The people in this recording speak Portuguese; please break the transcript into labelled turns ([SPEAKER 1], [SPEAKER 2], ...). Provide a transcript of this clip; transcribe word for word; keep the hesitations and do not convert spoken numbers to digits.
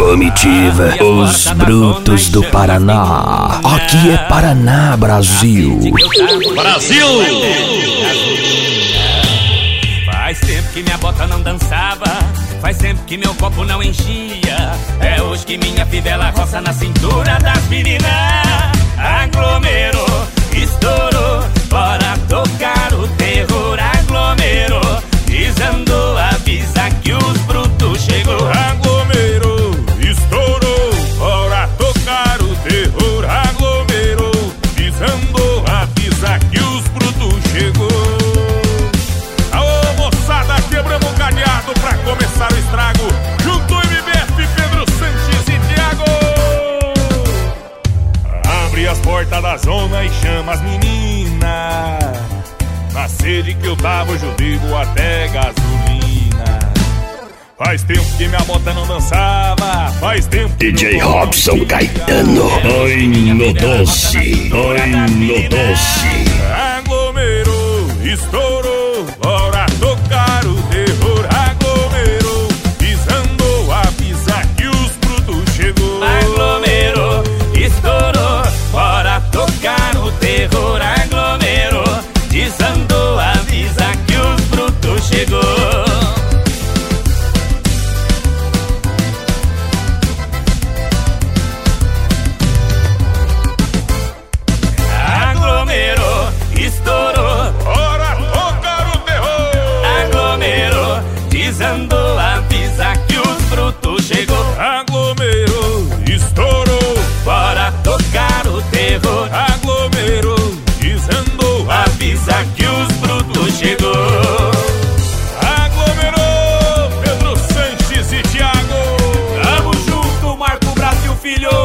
[SPEAKER 1] Comitiva, os brutos do Paraná. Aqui é Paraná, Brasil.
[SPEAKER 2] Brasil!
[SPEAKER 3] Faz tempo que minha bota não dançava, faz tempo que meu copo não enchia. É hoje que minha fivela roça na cintura das meninas. Aglomerou, estourou, bora tocar o terror. Aglomerou, desandou, avisa que os brutos chegou.
[SPEAKER 2] Aglomerou, estourou, bora tocar o terror. Aglomerou, desandou, avisa que os brutos chegou. Alô moçada, quebramos o cadeado pra começar o estrago. Junto M B F, Pedro Sanches e Thiago. Abre as portas da zona e chama as meninas. Na sede que eu tava, hoje eu bebo até gasolina. Faz tempo que minha bota não dançava, faz tempo que
[SPEAKER 1] D J Robson Caetano. Oi no doce, oi no doce.
[SPEAKER 2] Aglomerou, estourou, bora tocar o terror. Aglomerou, desandou, avisa que os brutos chegou.
[SPEAKER 3] Aglomerou, estourou, bora tocar o terror. Aglomerou, desandou, avisa que os brutos chegou. Aglomerou, estourou,
[SPEAKER 2] Bora tocar o terror.
[SPEAKER 3] aglomerou, desandou, avisa que os brutos chegou.
[SPEAKER 2] Aglomerou, estourou,
[SPEAKER 3] Bora tocar o terror,
[SPEAKER 2] aglomerou, desandou,
[SPEAKER 3] avisa que os brutos chegou.
[SPEAKER 2] aglomerou, Pedro Sanches e Thiago.
[SPEAKER 3] Tamo junto, Marco Brasil, filho.